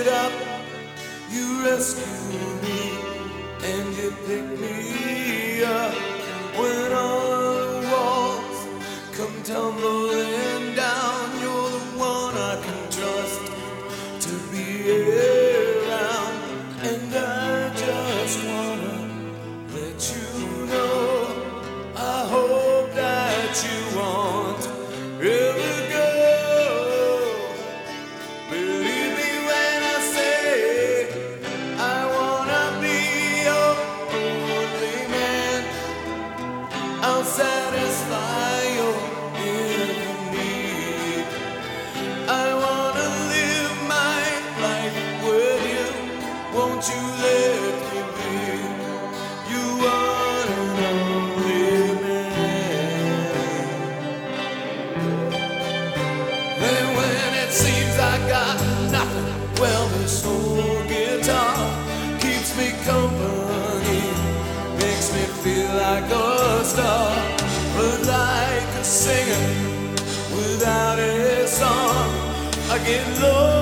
it up, you rescue me, and you pick me up when all the walls come tumbling down. You're the one I can trust to be around, and I just wanna let you know I hope that you won't ever go. Believe me when I say I wanna be your only man. I'll satisfy your every need. I wanna live my life with you. Won't you let me be you one and only man? And when it seems I got nothing, well, this old guitar keeps me company, makes me feel like a star, but like a singer without a song. I get low